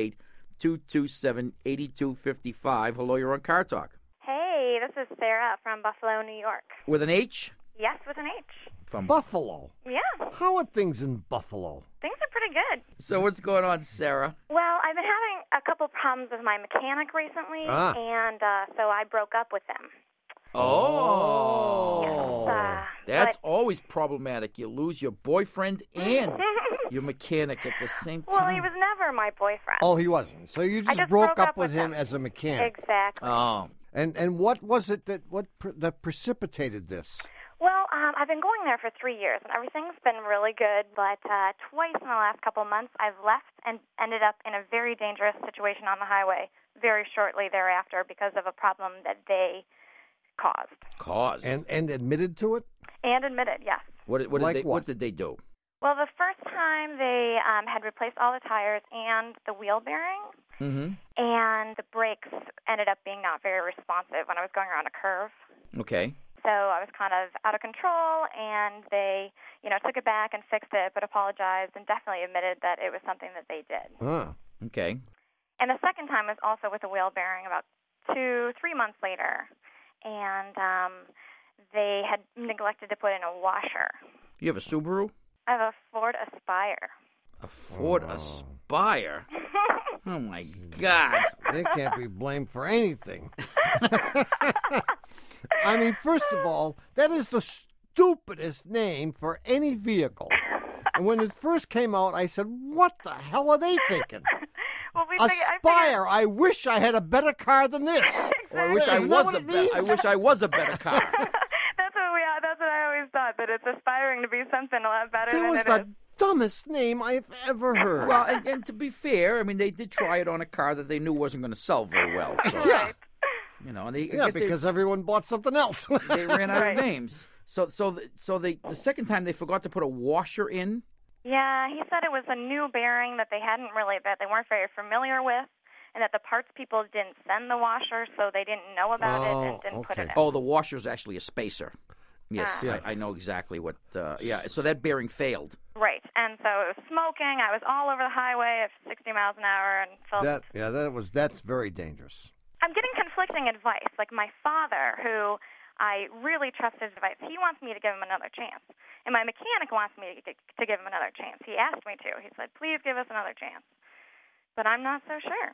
888-227-8255. Hello, you're on Car Talk. Hey, this is Sarah from Buffalo, New York. With an H? Yes, with an H. From Buffalo. Yeah, How are things in Buffalo? things are pretty good. So what's going on, Sarah? Well, I've been having a couple problems with my mechanic recently, and so I broke up with him. Oh. That's but- always problematic. You lose your boyfriend and your mechanic at the same time. Well, he was never my boyfriend. Oh, he wasn't. So you just, just broke up with him as a mechanic. Exactly. Oh. And what was it that precipitated this? Well, I've been going there for 3 years, and everything's been really good, but twice in the last couple of months, I've left and ended up in a very dangerous situation on the highway very shortly thereafter because of a problem that they caused. And admitted to it? And admitted, yes. What did they do? Well, the first time they had replaced all the tires and the wheel bearing, and the brakes ended up being not very responsive when I was going around a curve. Okay. So I was kind of out of control, and they, took it back and fixed it, but apologized and definitely admitted that it was something that they did. Okay. And the second time was also with a wheel bearing about 2-3 months later, and they had neglected to put in a washer. You have a Subaru? I have a Ford Aspire. A Ford Aspire. Aspire? Oh, my God. They can't be blamed for anything. I mean, first of all, that is the stupidest name for any vehicle. And when it first came out, I said, what the hell are they thinking? Well, Aspire, I wish I had a better car than this. Exactly. Or I wish I was a better car. That's what I always thought, that it's aspiring to be something a lot better than it is. That was the dumbest name I've ever heard. Well, and to be fair, I mean, they did try it on a car that they knew wasn't going to sell very well. So, yeah. You know, and because everyone bought something else. They ran out of names. So the second time they forgot to put a washer in. Yeah, he said it was a new bearing that they weren't very familiar with, and that the parts people didn't send the washer, so they didn't know about it and didn't put it in. Oh, the washer's actually a spacer. Yes, I know exactly what. So that bearing failed. Right, and so it was smoking. I was all over the highway at 60 miles an hour and felt. That's very dangerous. I'm getting conflicting advice. Like my father, who I really trust his advice, he wants me to give him another chance, and my mechanic wants me to give him another chance. He asked me to. He said, "Please give us another chance," but I'm not so sure.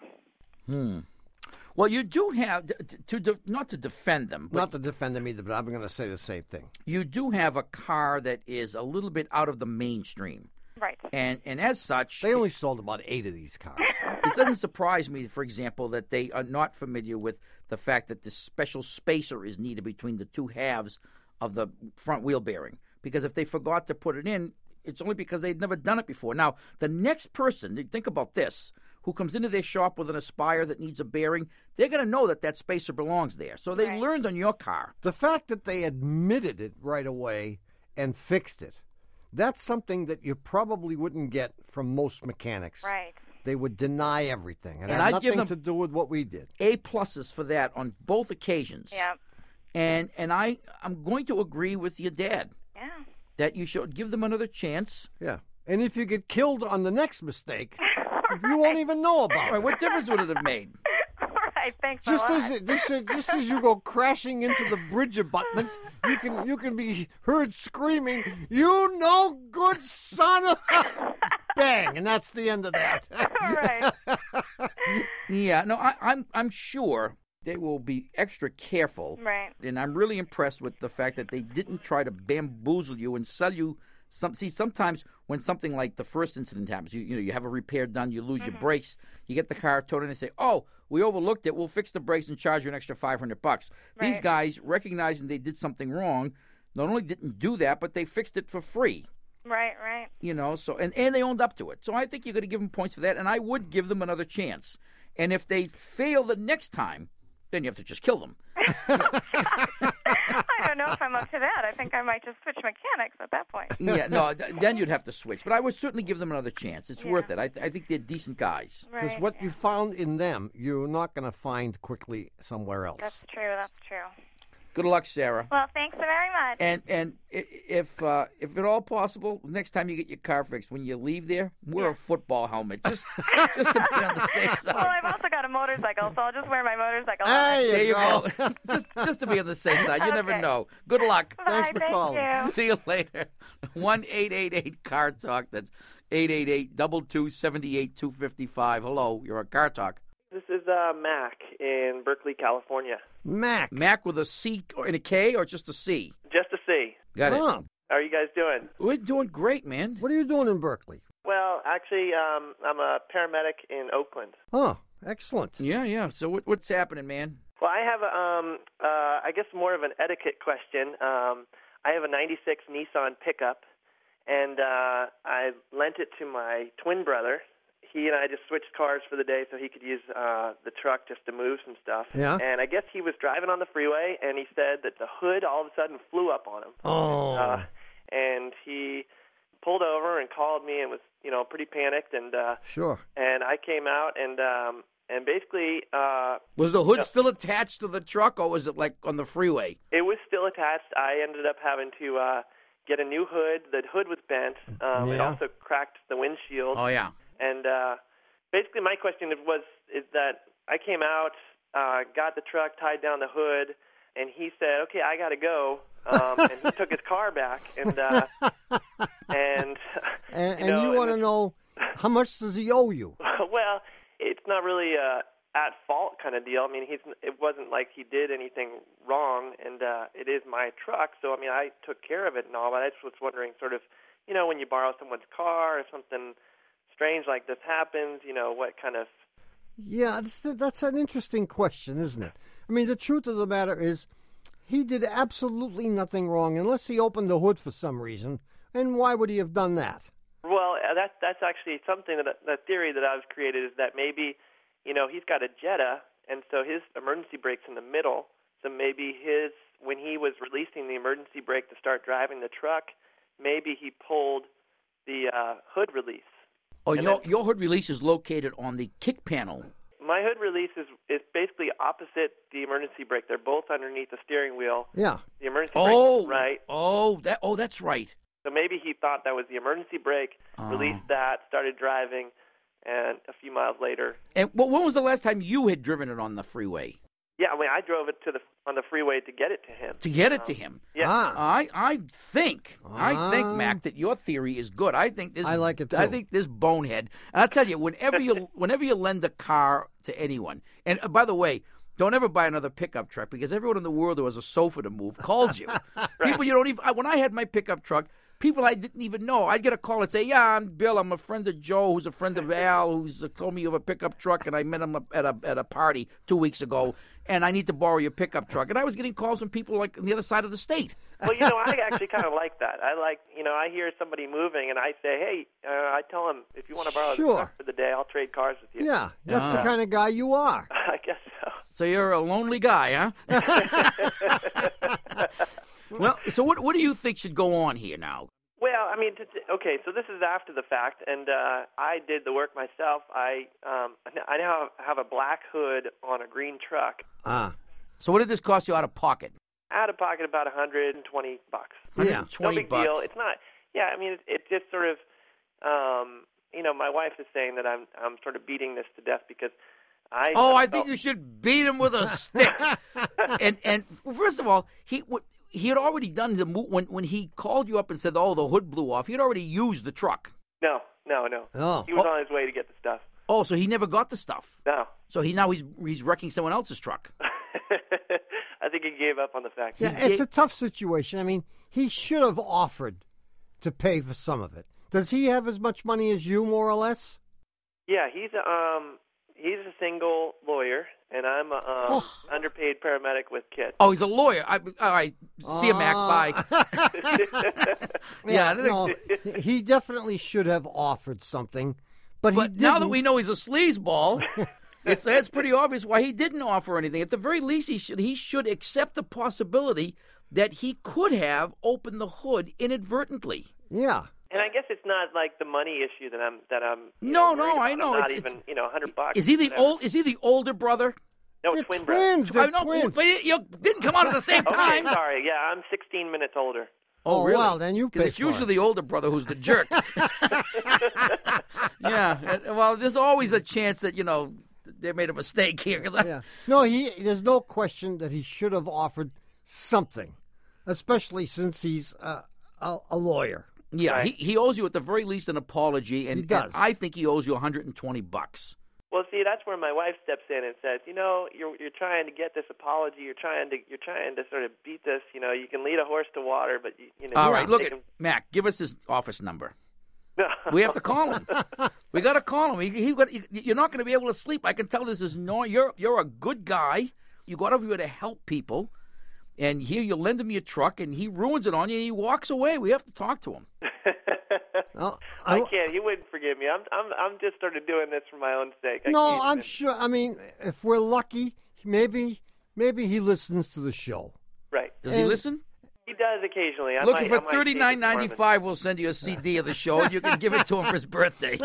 Well, you do have not to defend them. Not to defend them either, but I'm going to say the same thing. You do have a car that is a little bit out of the mainstream. Right. And as such... They only sold about 8 of these cars. It doesn't surprise me, for example, that they are not familiar with the fact that this special spacer is needed between the two halves of the front wheel bearing. Because if they forgot to put it in, it's only because they'd never done it before. Now, the next person, think about this, who comes into their shop with an Aspire that needs a bearing, they're going to know that spacer belongs there. So they learned on your car. The fact that they admitted it right away and fixed it, that's something that you probably wouldn't get from most mechanics. Right. They would deny everything. And I'd had give nothing them to do with what we did. A-pluses for that on both occasions. Yeah. And I'm going to agree with your dad. Yeah. That you should give them another chance. Yeah. And if you get killed on the next mistake... You won't even know about it. Right, what difference would it have made? Right, thanks just as you go crashing into the bridge abutment, you can be heard screaming, "You no good son of a..." Bang, and that's the end of that. Right. Yeah, no, I'm sure they will be extra careful. Right. And I'm really impressed with the fact that they didn't try to bamboozle you and sell you. Sometimes when something like the first incident happens, you have a repair done, you lose your brakes, you get the car towed in and say, "Oh, we overlooked it. We'll fix the brakes and charge you an extra $500." Right. These guys, recognizing they did something wrong, not only didn't do that, but they fixed it for free. Right. So and they owned up to it. So I think you're going to give them points for that, and I would give them another chance. And if they fail the next time, then you have to just kill them. I don't know if I'm up to that. I think I might just switch mechanics at that point. Yeah, no, then you'd have to switch. But I would certainly give them another chance. It's worth it. I think they're decent guys. Because what you found in them, you're not going to find quickly somewhere else. That's true. Good luck, Sarah. Well, thanks very much. And if at all possible, next time you get your car fixed, when you leave there, wear a football helmet, just to be on the safe side. Well, I've also got a motorcycle, so I'll just wear my motorcycle helmet. There you go. just to be on the safe side. You never know. Good luck. Bye, Thanks for calling. You. See you later. 1-888-CAR TALK. That's 888-227-8255. Hello, you're on Car Talk. This is Mac in Berkeley, California. Mac with a C and a K or just a C? Just a C. Got it. How are you guys doing? We're doing great, man. What are you doing in Berkeley? Well, actually, I'm a paramedic in Oakland. Oh, excellent. Yeah. So what's happening, man? Well, I have, I guess more of an etiquette question. I have a 96 Nissan pickup, and I lent it to my twin brother. He and I just switched cars for the day so he could use the truck just to move some stuff. Yeah. And I guess he was driving on the freeway, and he said that the hood all of a sudden flew up on him. Oh. And he pulled over and called me and was, pretty panicked. And Sure. And I came out and basically... was the hood still attached to the truck, or was it like on the freeway? It was still attached. I ended up having to get a new hood. The hood was bent. It also cracked the windshield. Oh, yeah. And basically my question is that I came out, got the truck, tied down the hood, and he said, "Okay, I got to go." And he took his car back. And you want to know, How much does he owe you? Well, it's not really at fault kind of deal. I mean, it wasn't like he did anything wrong, and it is my truck. So, I mean, I took care of it and all, but I just was wondering sort of, you know, when you borrow someone's car or something strange like this happens, you know, what kind of... Yeah, that's an interesting question, isn't it? I mean, the truth of the matter is he did absolutely nothing wrong unless he opened the hood for some reason. And why would he have done that? Well, that's actually something the theory that I've created is that maybe, you know, he's got a Jetta, and so his emergency brake's in the middle. So maybe when he was releasing the emergency brake to start driving the truck, maybe he pulled the hood release. Oh, your hood release is located on the kick panel. My hood release is basically opposite the emergency brake. They're both underneath the steering wheel. Yeah. The emergency brake is right. That's right. So maybe he thought that was the emergency brake, released that, started driving, and a few miles later. And when was the last time you had driven it on the freeway? Yeah, I mean, I drove it on the freeway to get it to him. To get it to him? Yeah. I think, Mac, that your theory is good. I think this. I like it too. I think this bonehead. And I'll tell you, whenever you lend a car to anyone, and by the way, don't ever buy another pickup truck because everyone in the world who has a sofa to move calls you. Right. People you don't even. When I had my pickup truck, people I didn't even know, I'd get a call and say, "Yeah, I'm Bill. I'm a friend of Joe, who's a friend of Al, who's told me you have a pickup truck, and I met him at a party 2 weeks ago, and I need to borrow your pickup truck." And I was getting calls from people like on the other side of the state. Well, you know, I actually kind of like that. I like, you know, I hear somebody moving, and I say, "Hey," I tell them, "If you want to borrow the truck for the day, I'll trade cars with you." Yeah, that's the kind of guy you are. I guess so. So you're a lonely guy, huh? Well, so what do you think should go on here now? Well, I mean, okay, so this is after the fact, and I did the work myself. I now have a black hood on a green truck. So what did this cost you out of pocket? Out of pocket, about $120. Yeah, no big deal. It's not. Yeah, I mean, it just sort of. You know, my wife is saying that I'm sort of beating this to death because I think you should beat him with a stick. and first of all, he had already done the move when he called you up and said, "Oh, the hood blew off." He had already used the truck. No. Oh. He was on his way to get the stuff. Oh, so he never got the stuff. No. So he's wrecking someone else's truck. I think he gave up on the fact. Yeah, it's a tough situation. I mean, he should have offered to pay for some of it. Does he have as much money as you, more or less? Yeah, he's a single lawyer, and I'm an underpaid paramedic with kids. Oh, he's a lawyer. All right. See you, Mac. Bye. He definitely should have offered something, but he didn't. Now that we know he's a sleazeball, it's pretty obvious why he didn't offer anything. At the very least, he should accept the possibility that he could have opened the hood inadvertently. Yeah. And I guess it's not like the money issue that I'm. No, I know. Not even $100. Is he the older brother? No, they're twin twins. brother. They're twins. But you didn't come out at the same time. Okay, sorry. Yeah, I'm 16 minutes older. Oh, really? Well, then you pay. It's usually the older brother who's the jerk. Yeah. Well, there's always a chance that they made a mistake here. Yeah. No, there's no question that he should have offered something, especially since he's a lawyer. Yeah, right. he owes you at the very least an apology, and, he does. And I think he owes you $120. Well, see, that's where my wife steps in and says, you're trying to get this apology. You're trying to sort of beat this. You can lead a horse to water, but All right, look at Mac. Give us his office number. We have to call him. We got to call him. You're not going to be able to sleep. I can tell this is no. You're a good guy. You got over here to help people. And here you lend him your truck, and he ruins it on you, and he walks away. We have to talk to him. I can't. He wouldn't forgive me. I'm just sort of doing this for my own sake. I'm sure. I mean, if we're lucky, maybe he listens to the show. Right. Does he listen? He does occasionally. Looking for $39.95. We'll send you a CD of the show, and you can give it to him for his birthday.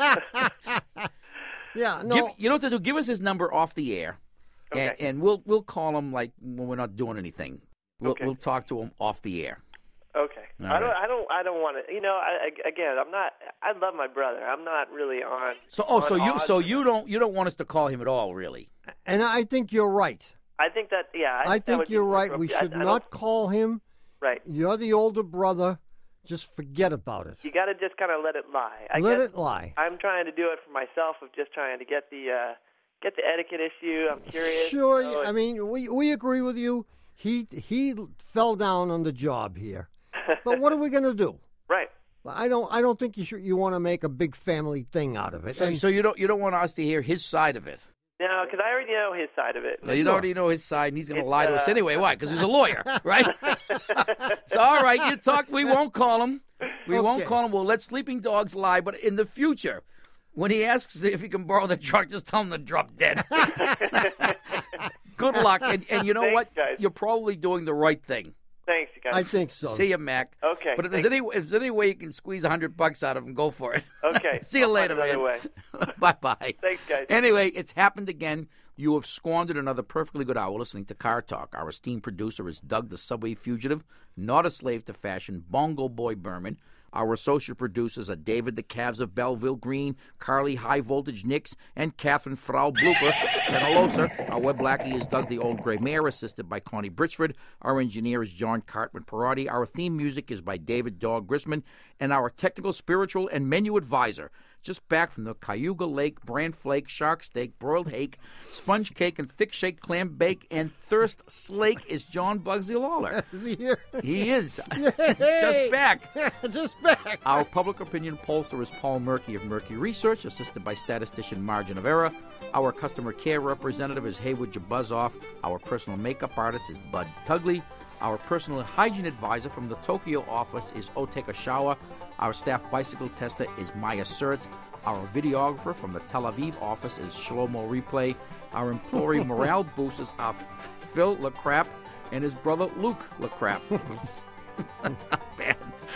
Yeah. No. You know what to do? Give us his number off the air. Okay. And we'll call him like when we're not doing anything. We'll talk to him off the air. Okay. I don't want to. Again, I'm not. I love my brother. I'm not really on. So you don't want us to call him at all, really. And I think you're right. I think that. Yeah. I think you're right. We should not call him. Right. You're the older brother. just forget about it. You got to just kind of let it lie. Let it lie. I'm trying to do it for myself, of just trying to get the etiquette issue. I'm curious. Sure. You know, I mean, we agree with you. He fell down on the job here. But what are we going to do? Right. I don't think you want to make a big family thing out of it. So you don't want us to hear his side of it. No, because I already know his side of it. No, you already know his side, and he's going to lie to us anyway. Why? Because he's a lawyer, right? So, all right, you talk. We won't call him. We won't call him. We'll let sleeping dogs lie. But in the future, when he asks if he can borrow the truck, just tell him to drop dead. Good luck. And you know what? Guys. You're probably doing the right thing. Thanks, you guys. I think so. See you, Mac. Okay. But if there's any way you can squeeze $100 out of him, go for it. Okay. See you later, man. Bye-bye. Thanks, guys. Anyway, it's happened again. You have squandered another perfectly good hour listening to Car Talk. Our esteemed producer is Doug the Subway Fugitive, not a slave to fashion, Bongo Boy Berman. Our associate producers are David the Calves of Belleville Green, Carly High Voltage Nix, and Catherine Frau Blooper Fenalosa. Our web lackey is Doug the Old Gray Mare, assisted by Connie Britchford. Our engineer is John Cartman Perotti. Our theme music is by David Dog Grisman. And our technical, spiritual, and menu advisor, just back from the Cayuga Lake, bran flake, shark steak, broiled hake, sponge cake, and thick shake clam bake, and thirst slake is John Bugsy Lawler. Is he here? He is. Just back. Just back. Our public opinion pollster is Paul Murky of Murky Research, assisted by statistician Margin of Error. Our customer care representative is Haywood Jabuzoff. Our personal makeup artist is Bud Tugley. Our personal hygiene advisor from the Tokyo office is Oteka Shawa. Our staff bicycle tester is Maya Sertz. Our videographer from the Tel Aviv office is Shlomo Replay. Our employee morale boosters are Phil LaCrap and his brother Luke LaCrap. Bad.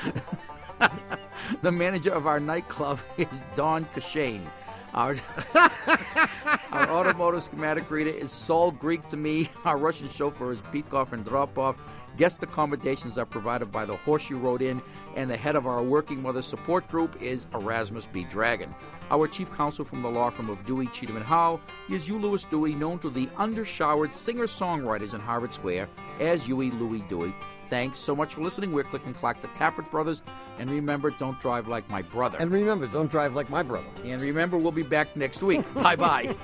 The manager of our nightclub is Don Kashane. Our automotive schematic reader is Saul Greek to me. Our Russian chauffeur is Peikoff and Dropoff. Guest accommodations are provided by the Horseshoe Road Inn, and the head of our Working Mother Support Group is Erasmus B. Dragon. Our chief counsel from the law firm of Dewey, Cheatham & Howe is Hugh Lewis Dewey, known to the undershowered singer-songwriters in Harvard Square as Huey Louie Dewey. Thanks so much for listening. We're Click and Clack, the Tappert Brothers. And remember, don't drive like my brother. And remember, don't drive like my brother. And remember, we'll be back next week. Bye-bye.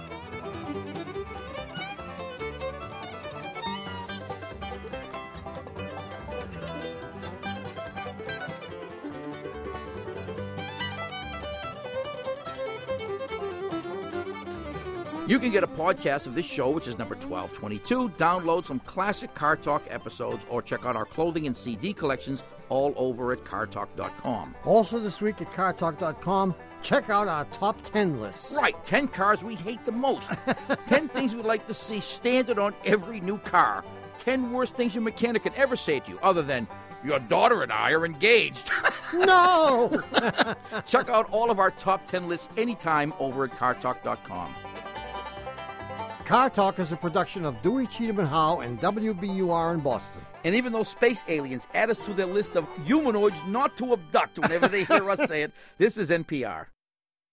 You can get a podcast of this show, which is number 1222, download some classic Car Talk episodes, or check out our clothing and CD collections all over at cartalk.com. Also this week at cartalk.com, check out our top 10 lists. Right, 10 cars we hate the most. 10 things we'd like to see standard on every new car. 10 worst things your mechanic could ever say to you, other than, your daughter and I are engaged. No! Check out all of our top 10 lists anytime over at cartalk.com. Car Talk is a production of Dewey, Cheatham & Howe and WBUR in Boston. And even though space aliens add us to their list of humanoids not to abduct whenever they hear us say it, this is NPR.